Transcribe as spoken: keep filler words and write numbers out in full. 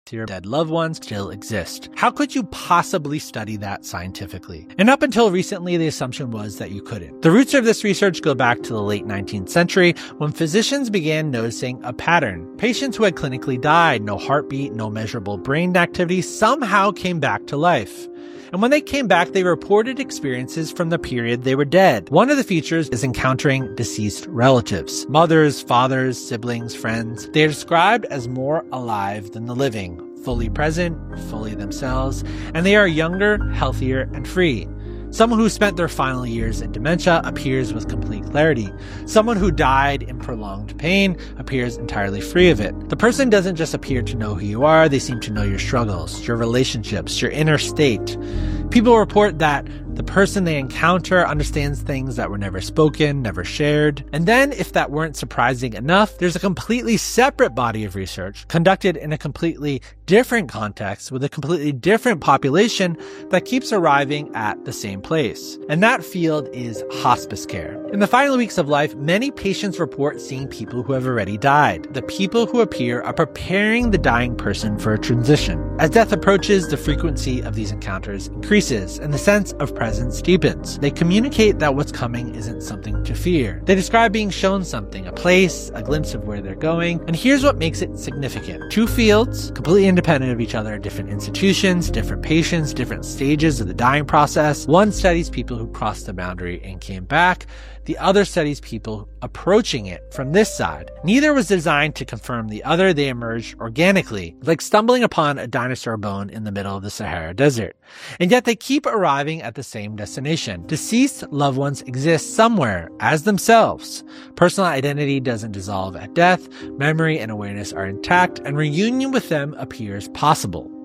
your dead loved ones still exist. How could you possibly study that scientifically? And up until recently, the assumption was that you couldn't. The roots of this research go back to the late nineteenth century when physicians began noticing a pattern. Patients who had clinically died, no heartbeat, no measurable brain activity, somehow came back to life. And when they came back, they reported experiences from the period they were dead. One of the features is encountering deceased relatives. Mothers, fathers, siblings, friends. They are described as more alive than the living, fully present, fully themselves, and they are younger, healthier, and free. Someone who spent their final years in dementia appears with complete clarity. Someone who died in prolonged pain appears entirely free of it. The person doesn't just appear to know who you are, they seem to know your struggles, your relationships, your inner state. People report that the person they encounter understands things that were never spoken, never shared. And then, if that weren't surprising enough, there's a completely separate body of research conducted in a completely different context with a completely different population that keeps arriving at the same place. And that field is hospice care. In the final weeks of life, many patients report seeing people who have already died. The people who appear are preparing the dying person for a transition. As death approaches, the frequency of these encounters increases and the sense of presence deepens. They communicate that what's coming isn't something to fear. They describe being shown something, a place, a glimpse of where they're going. And here's what makes it significant. Two fields, completely independent of each other, different institutions, different patients, different stages of the dying process. One studies people who crossed the boundary and came back. The other studies people approaching it from this side. Neither was designed to confirm the other. They emerged organically, like stumbling upon a dinosaur bone in the middle of the Sahara Desert. And yet they keep arriving at the same destination. Deceased loved ones exist somewhere as themselves. Personal identity doesn't dissolve at death. Memory and awareness are intact, and reunion with them appears possible.